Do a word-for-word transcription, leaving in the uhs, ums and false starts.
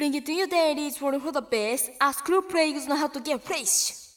Bring it to you daily, it's for the best. Ask group players know how to get fresh.